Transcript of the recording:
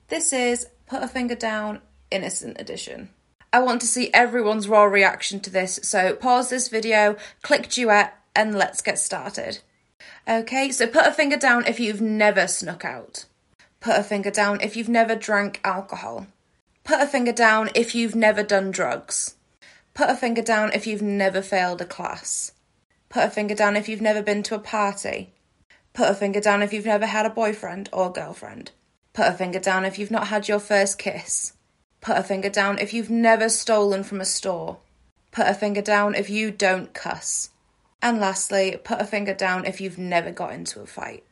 This is Put a Finger Down Innocent Edition. I want to see everyone's raw reaction to this, so pause this video, click duet, and let's get started. Okay, so put a finger down if you've never snuck out. Put a finger down if you've never drank alcohol. Put a finger down if you've never done drugs. Put a finger down if you've never failed a class. Put a finger down if you've never been to a party. Put a finger down if you've never had a boyfriend or girlfriend. Put a finger down if you've not had your first kiss. Put a finger down if you've never stolen from a store. Put a finger down if you don't cuss. And lastly, put a finger down if you've never got into a fight.